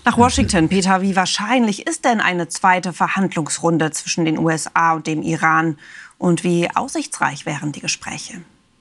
Nach Washington, Peter, wie wahrscheinlich ist denn eine zweite Verhandlungsrunde zwischen den USA und dem Iran? Und wie aussichtsreich wären die Gespräche?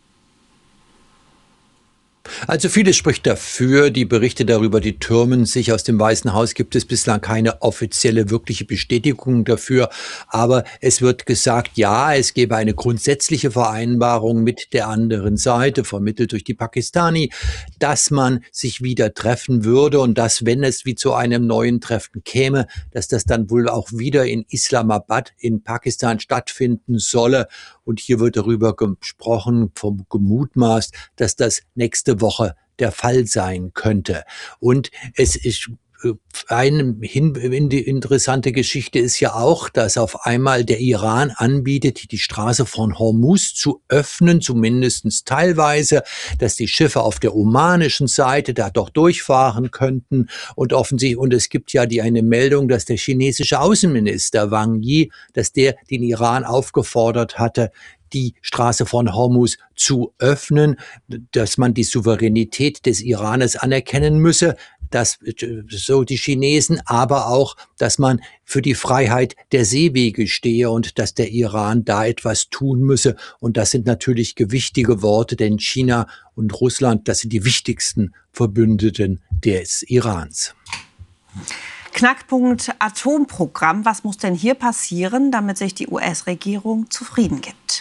Also vieles spricht dafür. Die Berichte darüber, die türmen sich. Aus dem Weißen Haus gibt es bislang keine offizielle, wirkliche Bestätigung dafür. Aber es wird gesagt, ja, es gäbe eine grundsätzliche Vereinbarung mit der anderen Seite, vermittelt durch die Pakistani, dass man sich wieder treffen würde und dass, wenn es wie zu einem neuen Treffen käme, dass das dann wohl auch wieder in Islamabad in Pakistan stattfinden solle. Und hier wird darüber gesprochen, gemutmaßt, dass das nächste Woche der Fall sein könnte. Und es ist eine interessante Geschichte ist ja auch, dass auf einmal der Iran anbietet, die Straße von Hormuz zu öffnen, zumindest teilweise, dass die Schiffe auf der omanischen Seite da doch durchfahren könnten. Und offensichtlich, und es gibt ja eine Meldung, dass der chinesische Außenminister Wang Yi, dass der den Iran aufgefordert hatte, die Straße von Hormuz zu öffnen, dass man die Souveränität des Iranes anerkennen müsse, dass so die Chinesen, aber auch, dass man für die Freiheit der Seewege stehe und dass der Iran da etwas tun müsse. Und das sind natürlich gewichtige Worte, denn China und Russland, das sind die wichtigsten Verbündeten des Irans. Knackpunkt Atomprogramm. Was muss denn hier passieren, damit sich die US-Regierung zufrieden gibt?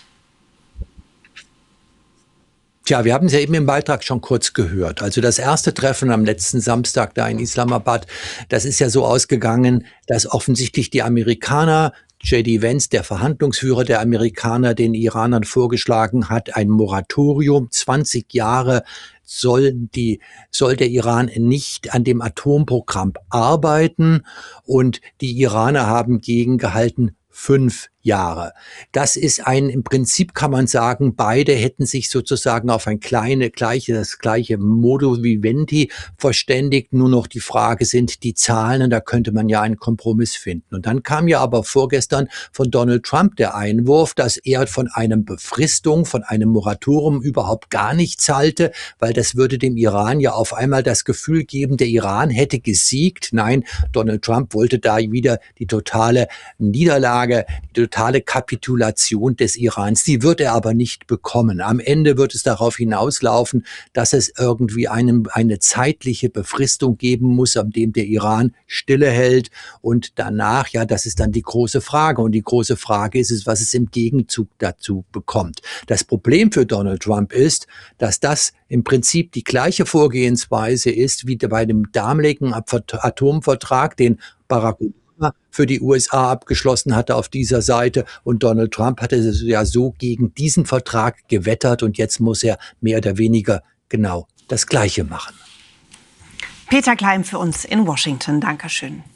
Tja, wir haben es ja eben im Beitrag schon kurz gehört. Also das erste Treffen am letzten Samstag da in Islamabad, das ist ja so ausgegangen, dass offensichtlich die Amerikaner, J.D. Vance, der Verhandlungsführer der Amerikaner, den Iranern vorgeschlagen hat, ein Moratorium, 20 Jahre soll der Iran nicht an dem Atomprogramm arbeiten, und die Iraner haben gegengehalten 5 Jahre. Das ist im Prinzip kann man sagen, beide hätten sich sozusagen auf das gleiche Modus vivendi verständigt. Nur noch die Frage sind die Zahlen, und da könnte man ja einen Kompromiss finden. Und dann kam ja aber vorgestern von Donald Trump der Einwurf, dass er von einem Befristung, von einem Moratorium überhaupt gar nichts halte, weil das würde dem Iran ja auf einmal das Gefühl geben, der Iran hätte gesiegt. Nein, Donald Trump wollte da wieder die totale Niederlage, die totale Kapitulation des Irans. Die wird er aber nicht bekommen. Am Ende wird es darauf hinauslaufen, dass es irgendwie eine zeitliche Befristung geben muss, an dem der Iran Stille hält. Und danach, ja, das ist dann die große Frage. Und die große Frage ist es, was es im Gegenzug dazu bekommt. Das Problem für Donald Trump ist, dass das im Prinzip die gleiche Vorgehensweise ist wie bei dem damaligen Atomvertrag, den Barack Obama für die USA abgeschlossen hatte auf dieser Seite, und Donald Trump hatte ja so gegen diesen Vertrag gewettert, und jetzt muss er mehr oder weniger genau das Gleiche machen. Peter Klein für uns in Washington. Dankeschön.